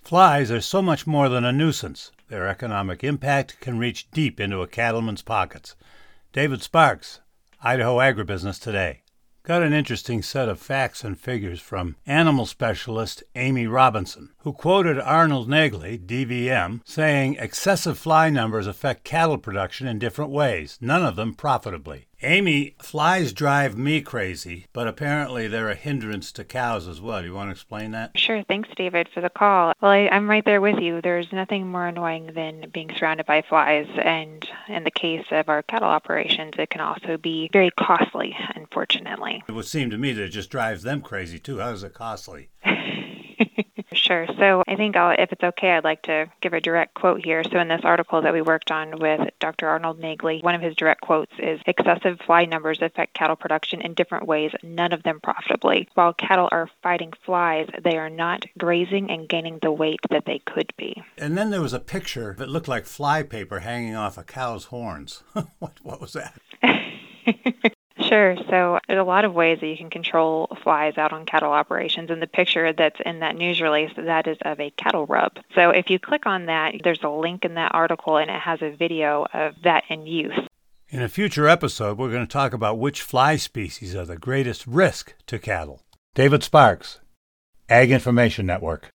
Flies are so much more than a nuisance. Their economic impact can reach deep into a cattleman's pockets. David Sparks, Idaho Agribusiness Today. Got an interesting set of facts and figures from animal specialist Amy Robinson, who quoted Arnold Nagley, DVM, saying excessive fly numbers affect cattle production in different ways, none of them profitably. Amy, flies drive me crazy, but apparently they're a hindrance to cows as well. Do you want to explain that? Sure. Thanks, David, for the call. Well, I'm right there with you. There's nothing more annoying than being surrounded by flies, and in the case of our cattle operations, it can also be very costly, unfortunately. It would seem to me that it just drives them crazy, too. How is it costly? Sure. So I think if it's okay, I'd like to give a direct quote here. So in this article that we worked on with Dr. Arnold Nagley, one of his direct quotes is, excessive fly numbers affect cattle production in different ways, none of them profitably. While cattle are fighting flies, they are not grazing and gaining the weight that they could be. And then there was a picture that looked like fly paper hanging off a cow's horns. What was that? Sure. So there's a lot of ways that you can control flies out on cattle operations. And the picture that's in that news release, that is of a cattle rub. So if you click on that, there's a link in that article, and it has a video of that in use. In a future episode, we're going to talk about which fly species are the greatest risk to cattle. David Sparks, Ag Information Network.